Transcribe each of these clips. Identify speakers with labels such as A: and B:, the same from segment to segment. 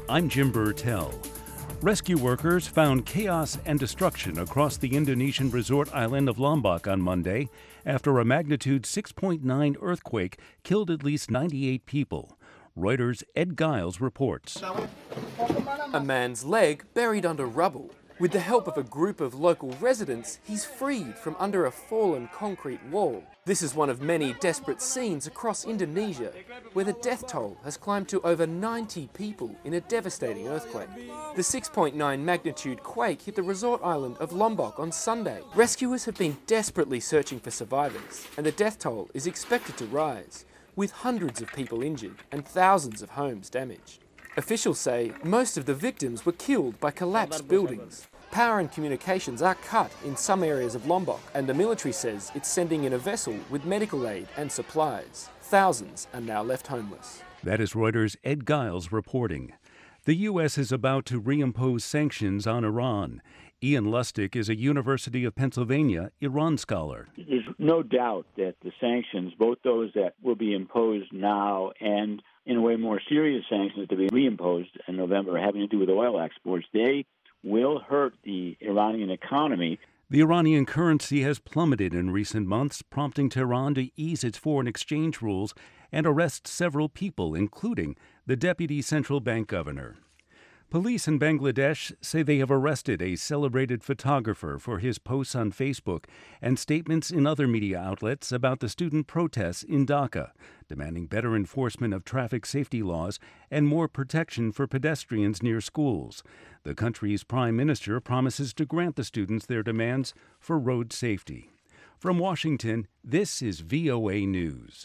A: I'm Jim Burtell. Rescue workers found chaos and destruction across the Indonesian resort island of Lombok on Monday after a magnitude 6.9 earthquake killed at least 98 people. Reuters' Ed Giles reports.
B: A man's leg buried under rubble. With the help of a group of local residents, he's freed from under a fallen concrete wall. This is one of many desperate scenes across Indonesia, where the death toll has climbed to over 90 people in a devastating earthquake. The 6.9 magnitude quake hit the resort island of Lombok on Sunday. Rescuers have been desperately searching for survivors, and the death toll is expected to rise, with hundreds of people injured and thousands of homes damaged. Officials say most of the victims were killed by collapsed buildings. Power and communications are cut in some areas of Lombok, and the military says it's sending in a vessel with medical aid and supplies. Thousands are now left homeless.
A: That is Reuters' Ed Giles reporting. The U.S. is about to reimpose sanctions on Iran. Ian Lustig is a University of Pennsylvania Iran scholar.
C: There's no doubt that the sanctions, both those that will be imposed now and in a way more serious sanctions to be reimposed in November having to do with oil exports, they will hurt the Iranian economy.
A: The Iranian currency has plummeted in recent months, prompting Tehran to ease its foreign exchange rules and arrest several people, including the deputy central bank governor. Police in Bangladesh say they have arrested a celebrated photographer for his posts on Facebook and statements in other media outlets about the student protests in Dhaka, demanding better enforcement of traffic safety laws and more protection for pedestrians near schools. The country's prime minister promises to grant the students their demands for road safety. From Washington, this is VOA News.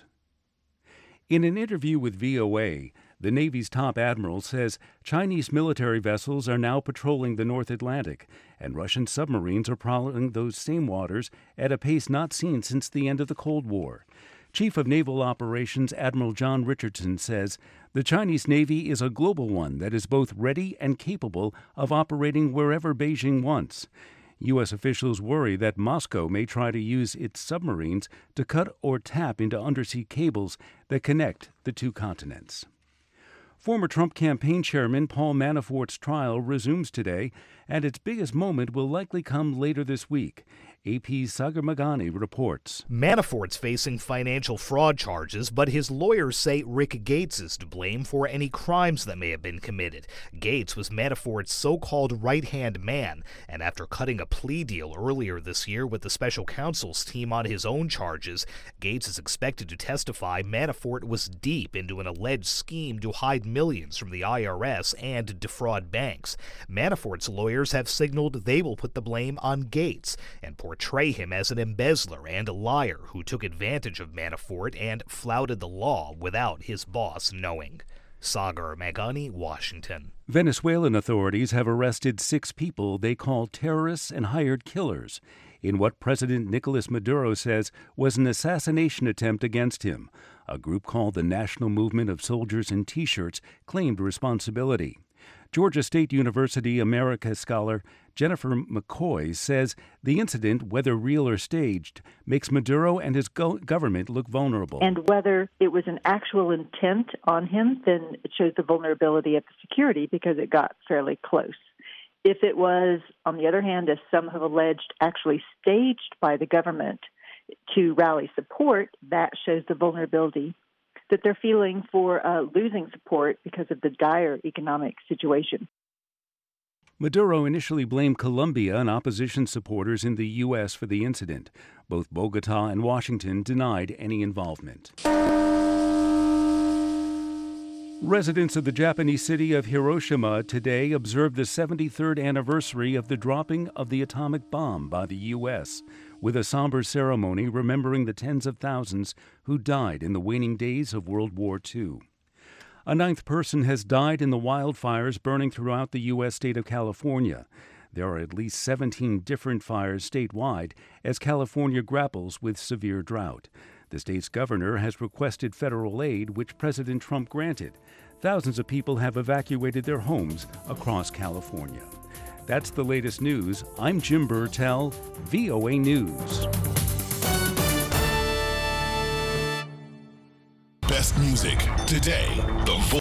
A: In an interview with VOA, the Navy's top admiral says Chinese military vessels are now patrolling the North Atlantic, and Russian submarines are prowling those same waters at a pace not seen since the end of the Cold War. Chief of Naval Operations Admiral John Richardson says the Chinese Navy is a global one that is both ready and capable of operating wherever Beijing wants. U.S. officials worry that Moscow may try to use its submarines to cut or tap into undersea cables that connect the two continents. Former Trump campaign chairman Paul Manafort's trial resumes today, and its biggest moment will likely come later this week. AP's Sagar Meghani reports.
D: Manafort's facing financial fraud charges, but his lawyers say Rick Gates is to blame for any crimes that may have been committed. Gates was Manafort's so-called right-hand man, and after cutting a plea deal earlier this year with the special counsel's team on his own charges, Gates is expected to testify Manafort was deep into an alleged scheme to hide millions from the IRS and defraud banks. Manafort's lawyers have signaled they will put the blame on Gates and portray him as an embezzler and a liar who took advantage of Manafort and flouted the law without his boss knowing. Sagar Meghani, Washington.
A: Venezuelan authorities have arrested 6 people they call terrorists and hired killers in what President Nicolas Maduro says was an assassination attempt against him. A group called the National Movement of Soldiers in T-shirts claimed responsibility. Georgia State University America scholar Jennifer McCoy says the incident, whether real or staged, makes Maduro and his government look vulnerable.
E: And whether it was an actual intent on him, then it shows the vulnerability of the security because it got fairly close. If it was, on the other hand, as some have alleged, actually staged by the government to rally support, that shows the vulnerability that they're feeling for losing support because of the dire economic situation.
A: Maduro initially blamed Colombia and opposition supporters in the U.S. for the incident. Both Bogota and Washington denied any involvement. Residents of the Japanese city of Hiroshima today observed the 73rd anniversary of the dropping of the atomic bomb by the U.S., with a somber ceremony remembering the tens of thousands who died in the waning days of World War II. A 9th person has died in the wildfires burning throughout the U.S. state of California. There are at least 17 different fires statewide as California grapples with severe drought. The state's governor has requested federal aid, which President Trump granted. Thousands of people have evacuated their homes across California. That's the latest news. I'm Jim Burtell, VOA News.
F: Best music today. The